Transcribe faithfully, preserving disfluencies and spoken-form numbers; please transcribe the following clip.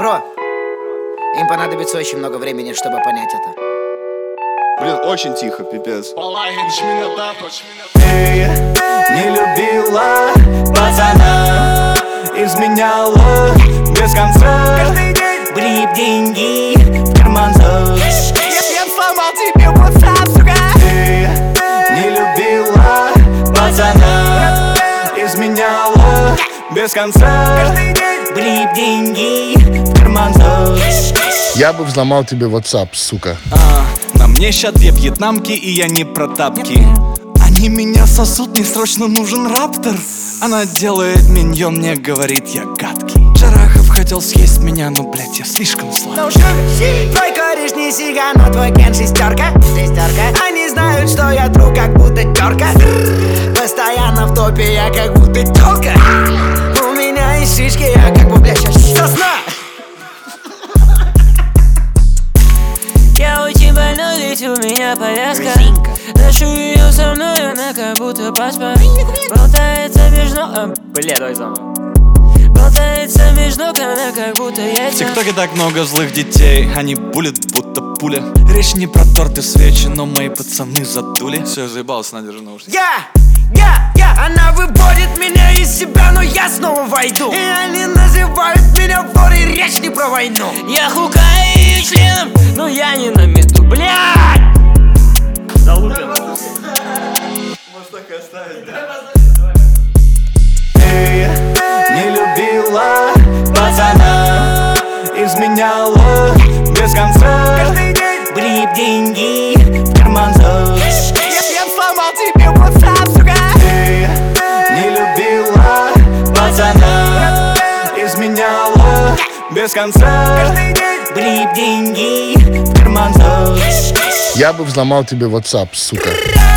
Бро, им понадобится очень много времени, чтобы понять это. Блин, очень тихо, пипец. Ты не любила пацана, изменяла без конца. Каждый день Брип деньги в карман зов. Я сломал тебе WhatsApp, сука. Ты не любила пацана, изменяла без конца. Каждый день Брип деньги в карман зов. Я бы взломал тебе WhatsApp, сука. А, на мне ща две вьетнамки, и я не про тапки. Они меня сосут, мне срочно нужен раптор. Она делает миньон, мне говорит, я гадкий. Джарахов хотел съесть меня, но, блять, я слишком слаб. No sugar, твой кореш не сига, но твой ген шестерка. Шестерка. Они знают, что я друг, как будто терка. Постоянно в топе, я как будто телка. У меня есть шишки, я как бы, блядь, сейчас сосна. Я очень больной, ведь у меня повязка. Ношу ее со мной, она как будто паспорт. Болтается между... А, бля, давай заново. Болтается между ног, она как будто В яйца. ТикТоке так много злых детей, они булят, будто пуля. Речь не про торты свечи, но мои пацаны задули. Все, заебался, надержи наушники. Я, я, я, она выводит меня из себя, но я снова войду. И они называют меня ворой, речь не про войну. Я хукаю ее членом, но я не на мету, блядь! Залупим. Ты не любила пацана, изменяла без конца. Каждый день Брип деньги в карман зов. Я сломал тебе WhatsApp, сука. Ты не любила пацана, изменяла без конца. каждый день Брип деньги в карман зов. Я бы взломал тебе WhatsApp, сука. Раз.